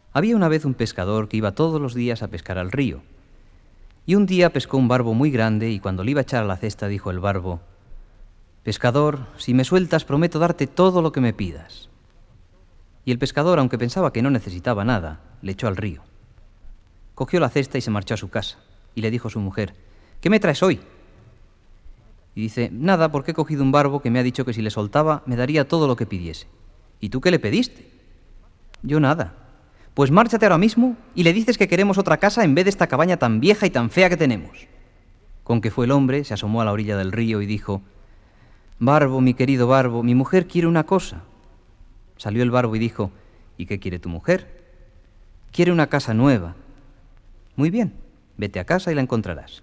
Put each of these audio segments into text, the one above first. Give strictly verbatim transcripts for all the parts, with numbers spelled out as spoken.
Había una vez un pescador que iba todos los días a pescar al río. Y un día pescó un barbo muy grande y cuando le iba a echar a la cesta dijo el barbo: «Pescador, si me sueltas prometo darte todo lo que me pidas». Y el pescador, aunque pensaba que no necesitaba nada, le echó al río. Cogió la cesta y se marchó a su casa y le dijo a su mujer: «¿Qué me traes hoy?». Y dice: «Nada, porque he cogido un barbo que me ha dicho que si le soltaba me daría todo lo que pidiese». «¿Y tú qué le pediste?». «Yo nada». «Pues márchate ahora mismo y le dices que queremos otra casa en vez de esta cabaña tan vieja y tan fea que tenemos». Con que fue el hombre, se asomó a la orilla del río y dijo: «Barbo, mi querido barbo, mi mujer quiere una cosa». Salió el barbo y dijo: «¿Y qué quiere tu mujer?». «Quiere una casa nueva». «Muy bien, vete a casa y la encontrarás».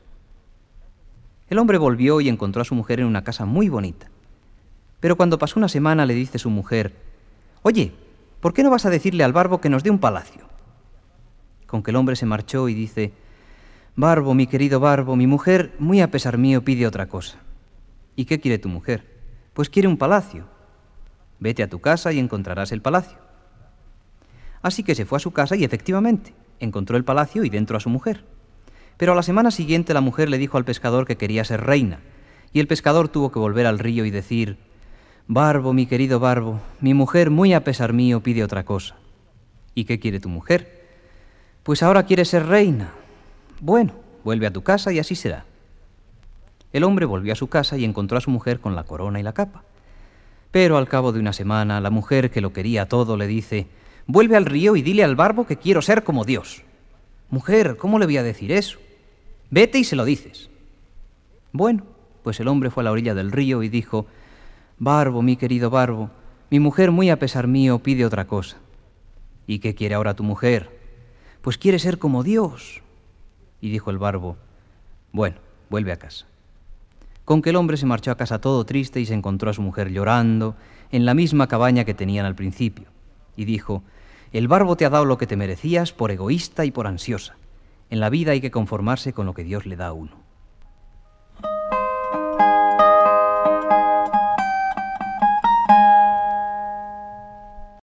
El hombre volvió y encontró a su mujer en una casa muy bonita. Pero cuando pasó una semana le dice su mujer: «Oye, ¿por qué no vas a decirle al barbo que nos dé un palacio?». Con que el hombre se marchó y dice: «Barbo, mi querido barbo, mi mujer, muy a pesar mío, pide otra cosa». «¿Y qué quiere tu mujer?». «Pues quiere un palacio». «Vete a tu casa y encontrarás el palacio». Así que se fue a su casa y efectivamente encontró el palacio y dentro a su mujer. Pero a la semana siguiente la mujer le dijo al pescador que quería ser reina, y el pescador tuvo que volver al río y decir: «Barbo, mi querido barbo, mi mujer, muy a pesar mío, pide otra cosa». «¿Y qué quiere tu mujer?». «Pues ahora quiere ser reina». «Bueno, vuelve a tu casa y así será». El hombre volvió a su casa y encontró a su mujer con la corona y la capa. Pero al cabo de una semana, la mujer, que lo quería todo, le dice: «Vuelve al río y dile al barbo que quiero ser como Dios». «Mujer, ¿cómo le voy a decir eso?». «Vete y se lo dices». Bueno, pues el hombre fue a la orilla del río y dijo: «Barbo, mi querido barbo, mi mujer, muy a pesar mío, pide otra cosa». «¿Y qué quiere ahora tu mujer?». «Pues quiere ser como Dios». Y dijo el barbo: «Bueno, vuelve a casa». Con que el hombre se marchó a casa todo triste y se encontró a su mujer llorando en la misma cabaña que tenían al principio. Y dijo: «El barbo te ha dado lo que te merecías por egoísta y por ansiosa. En la vida hay que conformarse con lo que Dios le da a uno».